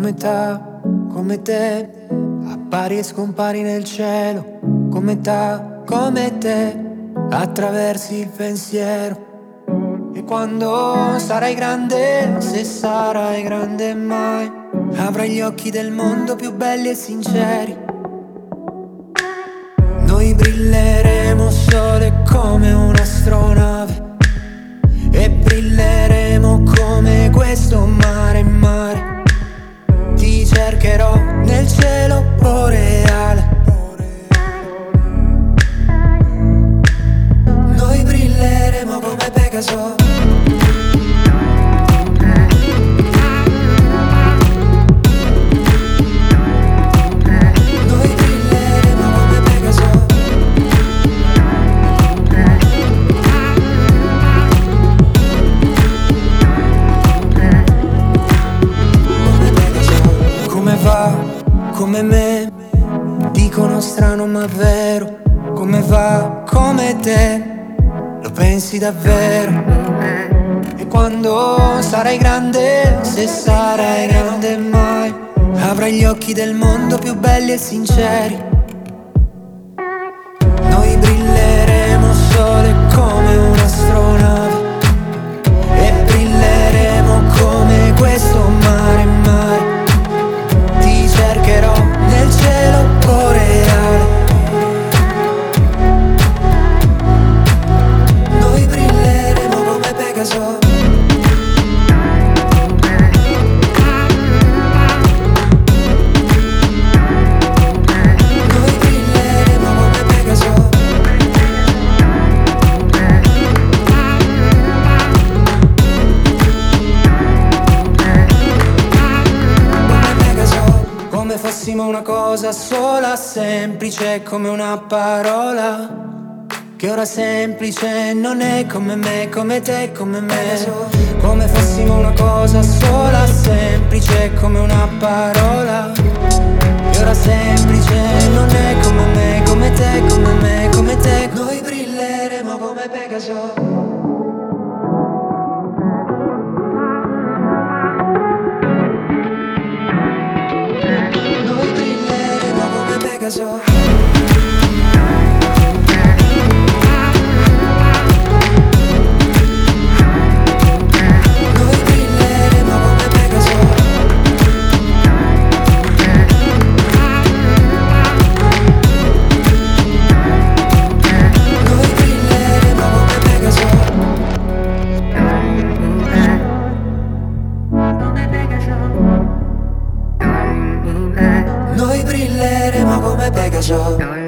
metà, come te, appari e scompari nel cielo, come metà, come te, attraversi il pensiero. E quando sarai grande, se sarai grande mai, avrai gli occhi del mondo più belli e sinceri. Noi brilleremo sole come un'astronave e brilleremo come questo mare, mare. Ti cercherò nel cielo boreale. Noi brilleremo come Pegaso. Come me, dicono strano ma vero. Come va, come te, lo pensi davvero. E quando sarai grande, se sarai grande mai, avrai gli occhi del mondo più belli e sinceri. Noi brilleremo sole come un'astronave e brilleremo come questo mare, mare. Cercherò nel cielo boreale. Noi brilleremo come Pegaso. Noi brilleremo come Pegaso. Come fossimo una cosa sola, semplice come una parola, che ora semplice non è come me, come te, come me. Come fossimo una cosa sola, semplice come una parola, che ora semplice non è come me, come te, come me, come te. Noi brilleremo come Pegaso. Pegaso. Noi brilleremo come Pegaso. Noi brilleremo come Pegaso. Noi brilleremo come Pegaso.